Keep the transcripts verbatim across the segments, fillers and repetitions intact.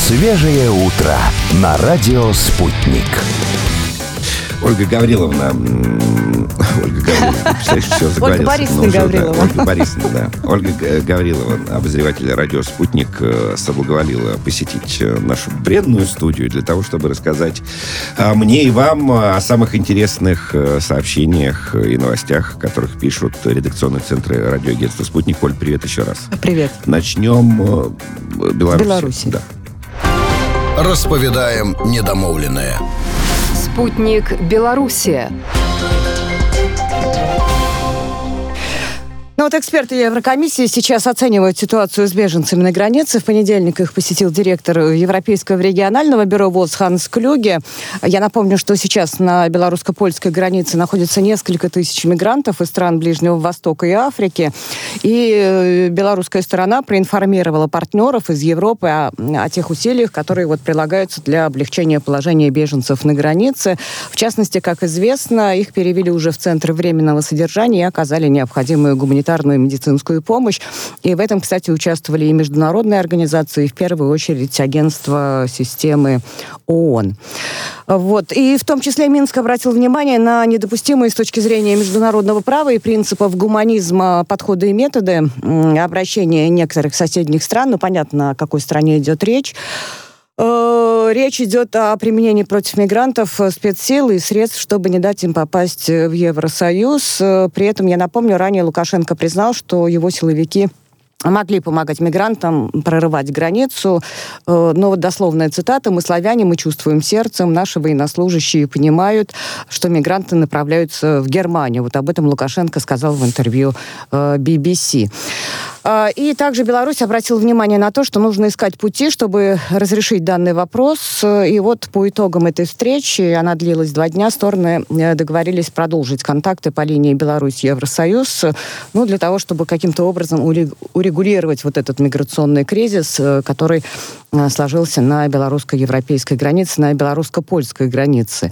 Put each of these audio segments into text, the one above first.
Свежее утро на радио «Спутник». Ольга Гавриловна, Ольга Гавриловна, представляешь, все заговорился. Ольга Борисовна Гаврилова. Да, Ольга Борисовна, да. Ольга Гаврилова, обозреватель радио «Спутник», соблаговолила посетить нашу бренную студию для того, чтобы рассказать мне и вам о самых интересных сообщениях и новостях, о которых пишут редакционные центры радиоагентства «Спутник». Оль, привет еще раз. Привет. Начнем Беларусь. Беларуси. Да. Расповедаем недомовленное. Спутник Белоруссия. Ну вот эксперты Еврокомиссии сейчас оценивают ситуацию с беженцами на границе. В понедельник их посетил директор Европейского регионального бюро ВОЗ Ханс Клюге. Я напомню, что сейчас на белорусско-польской границе находится несколько тысяч мигрантов из стран Ближнего Востока и Африки. И белорусская сторона проинформировала партнеров из Европы о, о тех усилиях, которые вот прилагаются для облегчения положения беженцев на границе. В частности, как известно, их перевели уже в центры временного содержания и оказали необходимую гуманитарную и медицинскую помощь. И в этом, кстати, участвовали и международные организации, и в первую очередь агентство системы ООН. Вот. И в том числе Минск обратил внимание на недопустимые с точки зрения международного права и принципов гуманизма подходы и методы обращения некоторых соседних стран. Ну, понятно, о какой стране идет речь. Речь идет о применении против мигрантов спецсил и средств, чтобы не дать им попасть в Евросоюз. При этом, я напомню, ранее Лукашенко признал, что его силовики могли помогать мигрантам прорывать границу. Но вот дословная цитата: «Мы, славяне, мы чувствуем сердцем, наши военнослужащие понимают, что мигранты направляются в Германию». Вот об этом Лукашенко сказал в интервью би би си. И также Беларусь обратила внимание на то, что нужно искать пути, чтобы разрешить данный вопрос. И вот по итогам этой встречи, она длилась два дня, стороны договорились продолжить контакты по линии Беларусь-Евросоюз, ну, для того, чтобы каким-то образом урегулировать вот этот миграционный кризис, который сложился на белорусско-европейской границе, на белорусско-польской границе.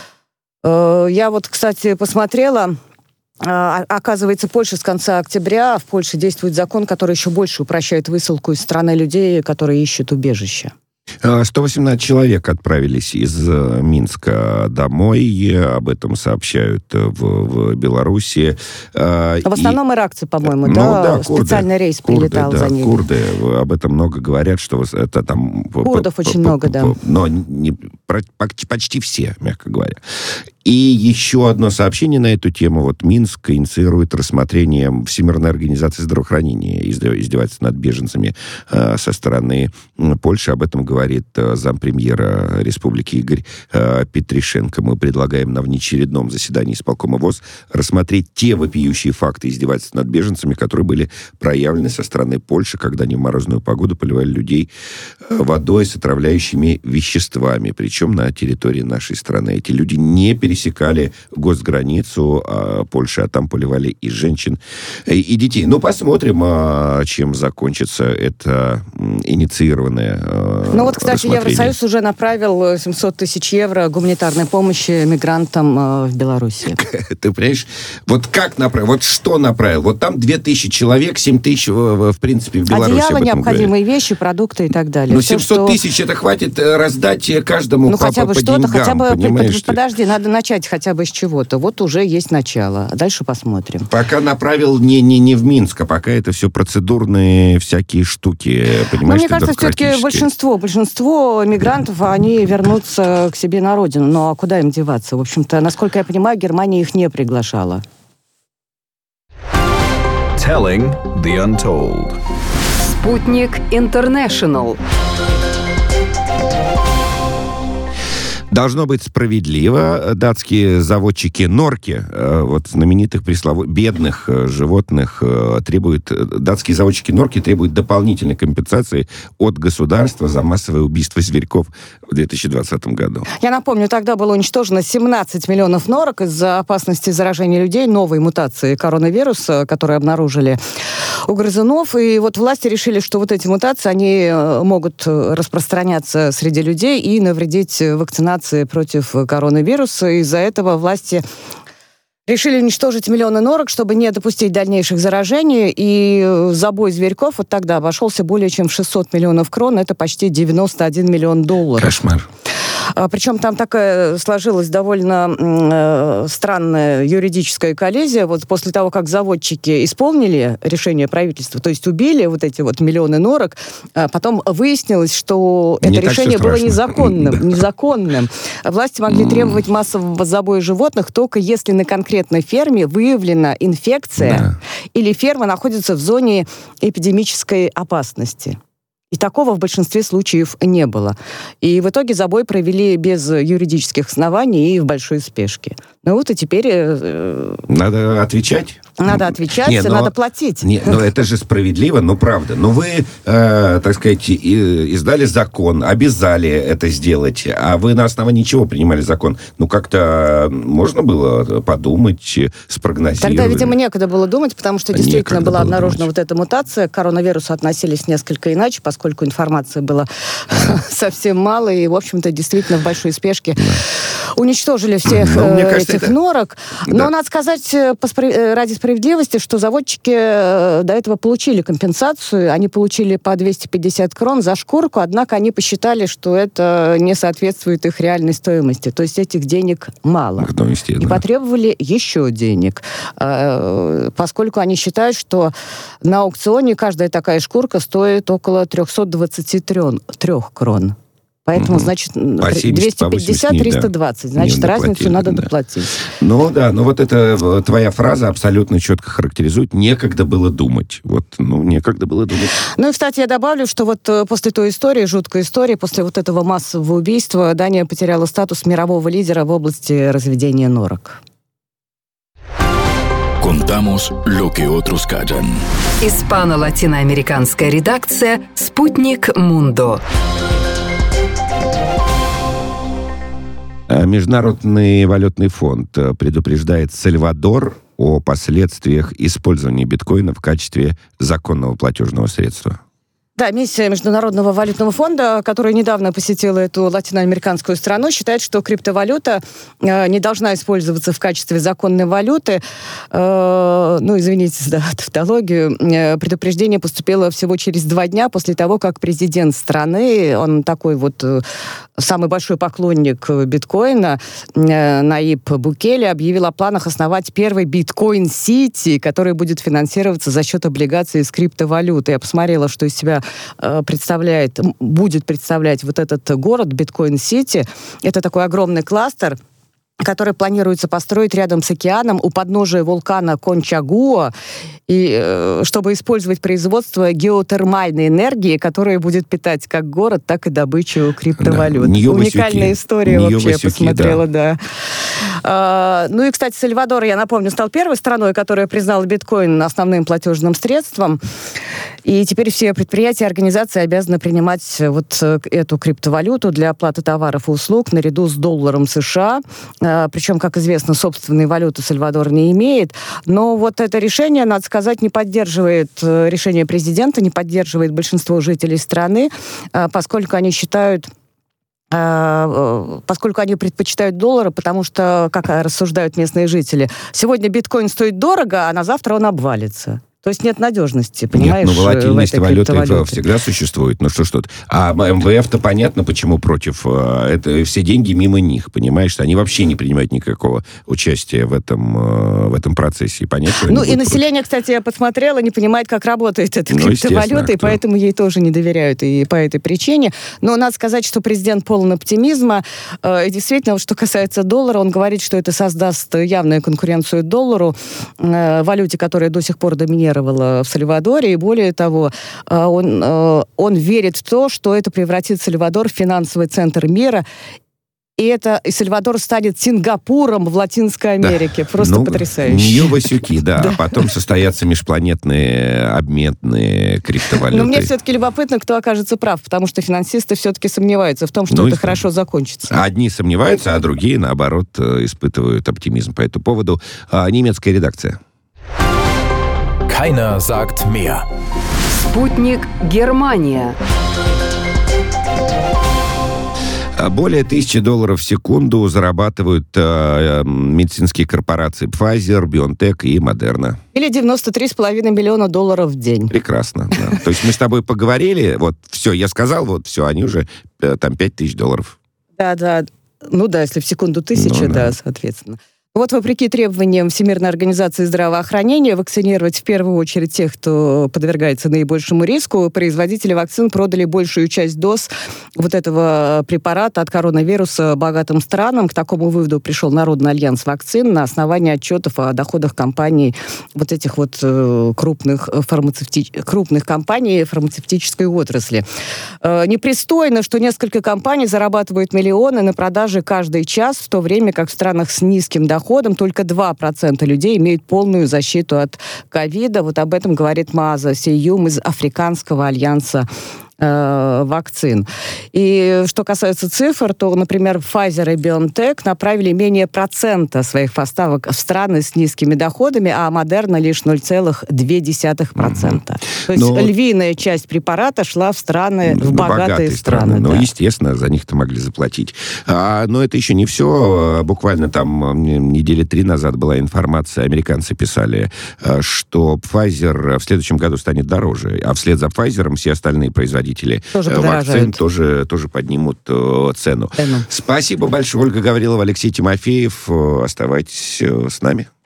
Я вот, кстати, посмотрела. Оказывается, Польша с конца октября, в Польше действует закон, который еще больше упрощает высылку из страны людей, которые ищут убежище. сто восемнадцать человек отправились из Минска домой. Об этом сообщают в, в Беларуси. В основном и, иракцы, по-моему, ну, да? да, курды, специальный рейс курды, прилетал да, за ними. Курды. Об этом много говорят, что это там... Курдов очень много, да. Но не, почти все, мягко говоря. И еще одно сообщение на эту тему. Вот Минск инициирует рассмотрение Всемирной организации здравоохранения издевательств над беженцами э, со стороны Польши. Об этом говорит э, зампремьера республики Игорь э, Петришенко. Мы предлагаем на внеочередном заседании исполкома ВОЗ рассмотреть те вопиющие факты издевательств над беженцами, которые были проявлены со стороны Польши, когда они в морозную погоду поливали людей водой с отравляющими веществами, причем на территории нашей страны. Эти люди не перестали пересекали госграницу а, Польши, а там поливали и женщин, и, и детей. Ну, посмотрим, а, чем закончится это инициированное а, Ну вот, кстати, Евросоюз уже направил семьсот тысяч евро гуманитарной помощи мигрантам а, в Беларуси. Ты понимаешь? Вот как направил? Вот что направил? Вот там две тысячи человек, семь тысяч, в, в принципе, в Беларуси. Одеяло, необходимые говорят. Вещи, продукты и так далее. Ну, семьсот тысяч, что... это хватит раздать каждому ну, по, хотя бы по что-то, деньгам, хотя бы, понимаешь? Подожди, надо начать хотя бы с чего-то. Вот уже есть начало. А дальше посмотрим. Пока направил не, не, не в Минск, а пока это все процедурные всякие штуки. Понимаешь, мне кажется, все-таки большинство, большинство мигрантов, они вернутся к себе на родину. Ну, а куда им деваться? В общем-то, насколько я понимаю, Германия их не приглашала. Telling the Untold. Спутник Интернешнл. Должно быть справедливо. Датские заводчики норки, вот знаменитых преслову... бедных животных, требуют... Датские заводчики норки требуют дополнительной компенсации от государства за массовое убийство зверьков в две тысячи двадцатом году. Я напомню, тогда было уничтожено семнадцать миллионов норок из-за опасности заражения людей новой мутации коронавируса, которую обнаружили у грызунов. И вот власти решили, что вот эти мутации, они могут распространяться среди людей и навредить вакцинации против коронавируса. Из-за этого власти Решили уничтожить миллионы норок, чтобы не допустить дальнейших заражений, и забой зверьков вот тогда обошелся более чем в шестьсот миллионов крон, это почти девяносто один миллион долларов. Кошмар. Причем там такая сложилась довольно э, странная юридическая коллизия. Вот после того, как заводчики исполнили решение правительства, то есть убили вот эти вот миллионы норок, а потом выяснилось, что Не это решение было незаконным. Да. незаконным. Власти могли требовать массового забоя животных только если на конкретной ферме выявлена инфекция Да. или ферма находится в зоне эпидемической опасности. И такого в большинстве случаев не было. И в итоге забой провели без юридических оснований и в большой спешке. Ну вот и теперь... Э, Надо отвечать? Надо отвечать, Не, но, надо платить. Не, но это же справедливо, ну правда. Но вы, э, так сказать, и, издали закон, обязали это сделать, а вы на основании чего принимали закон? Ну как-то можно было подумать, спрогнозировать. Тогда, видимо, некогда было думать, потому что действительно Некогда была было обнаружена думать. вот эта мутация. К коронавирусу относились несколько иначе, поскольку информации было совсем мало, и, в общем-то, действительно в большой спешке уничтожили всех Ну, мне э, кажется, этих это- норок. Но Да. надо сказать э, по спра- э, ради справедливости, что заводчики э, до этого получили компенсацию. Они получили по двести пятьдесят крон за шкурку, однако они посчитали, что это не соответствует их реальной стоимости. То есть этих денег мало. Ну, естественно. И потребовали еще денег, э, поскольку они считают, что на аукционе каждая такая шкурка стоит около триста двадцать три крон. Поэтому, Мгм. значит, По семьдесят, по двести пятьдесят восемьдесят, триста да. двадцать. Значит, Не разницу доплатили, надо да. доплатить. Ну да, ну вот это э, твоя фраза абсолютно четко характеризует. Некогда было думать. Вот, ну, некогда было думать. Ну и, кстати, я добавлю, что вот э, после той истории, жуткой истории, после вот этого массового убийства, Дания потеряла статус мирового лидера в области разведения норок. Contamos lo que otros callan. Испано-латиноамериканская редакция «Спутник Мундо». А Международный валютный фонд э, предупреждает Сальвадор о последствиях использования биткоина в качестве законного платежного средства. Да, миссия Международного валютного фонда, которая недавно посетила эту латиноамериканскую страну, считает, что криптовалюта э, не должна использоваться в качестве законной валюты. Э, ну, извините за тавтологию. Э, предупреждение поступило всего через два дня после того, как президент страны, он такой вот э, самый большой поклонник биткоина, э, Наиб Букеле, объявил о планах основать первый биткоин-сити, который будет финансироваться за счет облигаций с криптовалютой. Я посмотрела, что из себя представляет, будет представлять вот этот город Биткоин-Сити. Это такой огромный кластер, который планируется построить рядом с океаном у подножия вулкана Кончагуа, и, э, чтобы использовать производство геотермальной энергии, которая будет питать как город, так и добычу криптовалют. Да, Уникальная история вообще, я Ньюбасюки, посмотрела, да. А, ну и, кстати, Сальвадор, я напомню, стал первой страной, которая признала биткоин основным платежным средством. И теперь все предприятия и организации обязаны принимать вот эту криптовалюту для оплаты товаров и услуг наряду с долларом США. А, причем, как известно, собственной валюты Сальвадор не имеет. Но вот это решение, надо сказать, не поддерживает решение президента, не поддерживает большинство жителей страны, а, поскольку они считают, поскольку они предпочитают доллары, потому что, как рассуждают местные жители, сегодня биткоин стоит дорого, а на завтра он обвалится. То есть нет надежности, понимаешь? Нет, ну волатильность в этой валюты криптовалюте. всегда существует. Ну что ж тут. А эм вэ эф-то понятно, почему против. Это все деньги мимо них, понимаешь? Они вообще не принимают никакого участия в этом, в этом процессе. И понятно, что они Ну и будут население, кстати, я посмотрела, не понимает, как работает эта Ну, криптовалюта, и кто? поэтому ей тоже не доверяют, и по этой причине. Но надо сказать, что президент полон оптимизма. И действительно, вот что касается доллара, он говорит, что это создаст явную конкуренцию доллару, валюте, которая до сих пор доминирует в Сальвадоре, и более того, он, он верит в то, что это превратит Сальвадор в финансовый центр мира, и это и Сальвадор станет Сингапуром в Латинской Америке. Да. Просто ну, потрясающе. Ньюбасюки, да. А потом состоятся межпланетные обменные криптовалюты. Но мне все-таки любопытно, кто окажется прав, потому что финансисты все-таки сомневаются в том, что Ну, это и- хорошо закончится. Одни сомневаются, а другие, наоборот, испытывают оптимизм по этому поводу. А, немецкая редакция. Keiner sagt mehr. «Спутник Германия». Более тысячи долларов в секунду зарабатывают э, медицинские корпорации Pfizer, BioNTech и Moderna. Или девяносто три с половиной миллиона долларов в день. Прекрасно, да. То есть мы с тобой поговорили, вот все, я сказал, вот все, они уже э, там пять тысяч долларов. Да-да, ну да, если в секунду тысяча, ну, да, да, соответственно. Вот вопреки требованиям Всемирной организации здравоохранения вакцинировать в первую очередь тех, кто подвергается наибольшему риску, производители вакцин продали большую часть доз вот этого препарата от коронавируса богатым странам. К такому выводу пришел Народный альянс вакцин на основании отчетов о доходах компаний, вот этих вот крупных, фармацевти... крупных компаний фармацевтической отрасли. Непристойно, что несколько компаний зарабатывают миллионы на продаже каждый час, в то время как в странах с низким доходом только два процента людей имеют полную защиту от ковида. Вот об этом говорит Мааза Сейюм из Африканского альянса э, вакцин. И что касается цифр, то, например, Pfizer и BioNTech направили менее процента своих поставок в страны с низкими доходами, а Moderna лишь ноль целых две десятых процента. Mm-hmm. То есть Но... львиная часть препарата шла в страны, в богатые, богатые страны. Ну, да. естественно, за них-то могли заплатить. А, но это еще не все. Буквально там недели три назад была информация, американцы писали, что Pfizer в следующем году станет дороже, а вслед за Pfizer все остальные производители тоже вакцин тоже, тоже поднимут цену. цену. Спасибо большое, Ольга Гаврилова, Алексей Тимофеев. Оставайтесь с нами.